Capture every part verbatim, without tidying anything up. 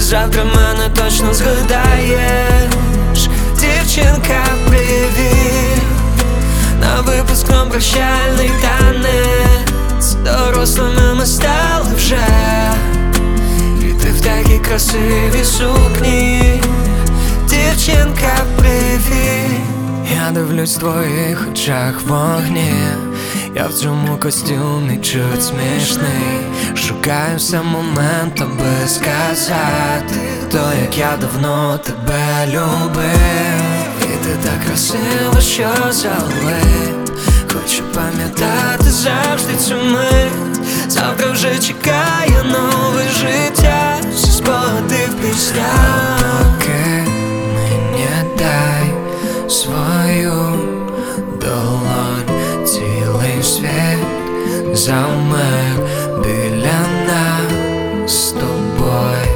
завтра мене точно згадаєш. Дівчинка, привіт, на випускном прощальний танець. Дорослими ми стали вже, і ти в такій красивій сукні. Дівчинка, привіт. Я дивлюсь в твоїх очах вогні, я в цьому костюмі чуть смішний. Шукаю все момент, аби сказати то, як я давно тебе любив. І ти так красиво, що залип. Хочу пам'ятати завжди цю мить. Завтра вже чекає нове життя, всі спогади в піснях. Поки мені дай свою долонь, цілий світ завмер біля нас з тобою.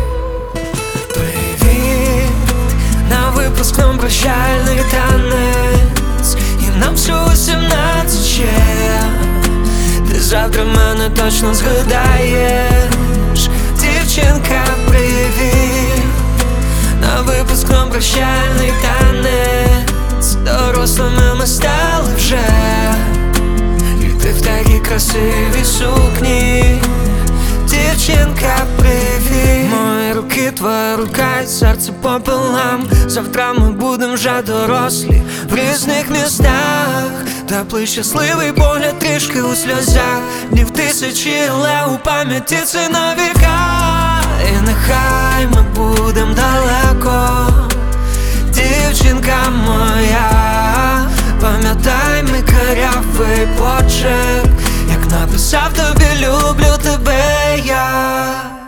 Привіт, на випускном прощальний танець, і нам всього сімнадцять ще. Ти завтра мене точно згадаєш. Дівчинка, привіт, на випускном прощальний танець. Дорослими ми стали вже, і ти в такій красивій сукні. Дівчинка, привіт. Мої руки, твоя рука і серце пополам. Завтра ми будем вже дорослі в різних містах. Теплий щасливий погляд трішки у сльозах. Днів тисячі, але у пам'яті це на віка. І нехай ми будем далеко, дівчинка моя. Пам'ятай мій карявий почерк, як написав тобі люблю тебе я.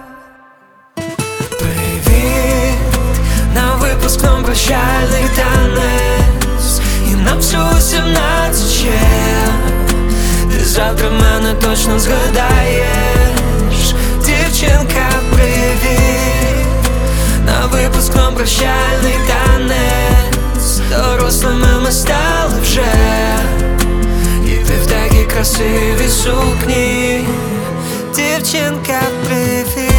Привіт, на випускном прощальний танець, і нам всього сімнадцять ще. Ти завтра мене точно згадаєш. Дівчинка, привіт, на випускном прощальний танець. Дорослими ми стали вже, і ти в такій красивій сукні. Дівчинка, привіт.